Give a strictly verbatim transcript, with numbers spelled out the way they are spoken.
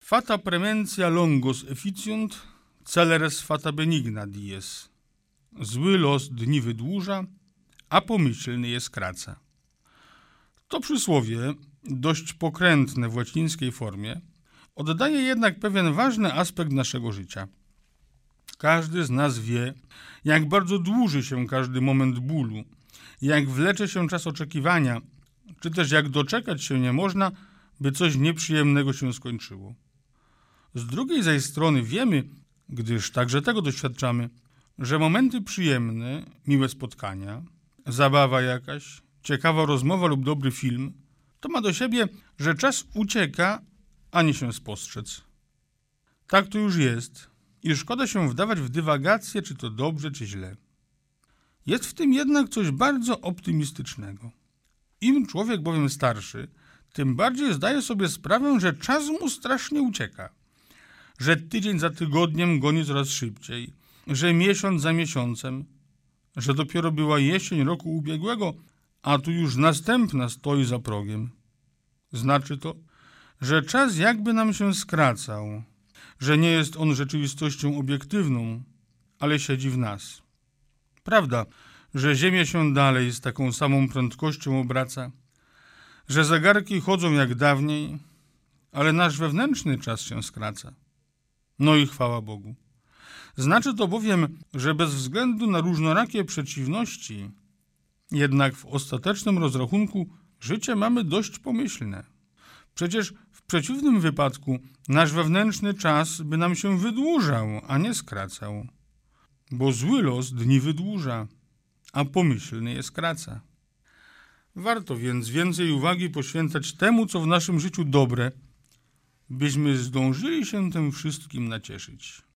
Fata prementia longos efficiunt, celeres fata benigna dies. Zły los dni wydłuża, a pomyślny je skraca. To przysłowie, dość pokrętne w łacińskiej formie, oddaje jednak pewien ważny aspekt naszego życia. Każdy z nas wie, jak bardzo dłuży się każdy moment bólu, jak wlecze się czas oczekiwania, czy też jak doczekać się nie można, by coś nieprzyjemnego się skończyło. Z drugiej zaś strony wiemy, gdyż także tego doświadczamy, że momenty przyjemne, miłe spotkania, zabawa jakaś, ciekawa rozmowa lub dobry film, to ma do siebie, że czas ucieka, a nie się spostrzec. Tak to już jest i szkoda się wdawać w dywagacje, czy to dobrze, czy źle. Jest w tym jednak coś bardzo optymistycznego. Im człowiek bowiem starszy, tym bardziej zdaje sobie sprawę, że czas mu strasznie ucieka, że tydzień za tygodniem goni coraz szybciej, że miesiąc za miesiącem, że dopiero była jesień roku ubiegłego, a tu już następna stoi za progiem. Znaczy to, że czas jakby nam się skracał, że nie jest on rzeczywistością obiektywną, ale siedzi w nas. Prawda, że Ziemia się dalej z taką samą prędkością obraca, że zegarki chodzą jak dawniej, ale nasz wewnętrzny czas się skraca. No i chwała Bogu. Znaczy to bowiem, że bez względu na różnorakie przeciwności, jednak w ostatecznym rozrachunku życie mamy dość pomyślne. Przecież w przeciwnym wypadku nasz wewnętrzny czas by nam się wydłużał, a nie skracał. Bo zły los dni wydłuża, a pomyślny je skraca. Warto więc więcej uwagi poświęcać temu, co w naszym życiu dobre, byśmy zdążyli się tym wszystkim nacieszyć.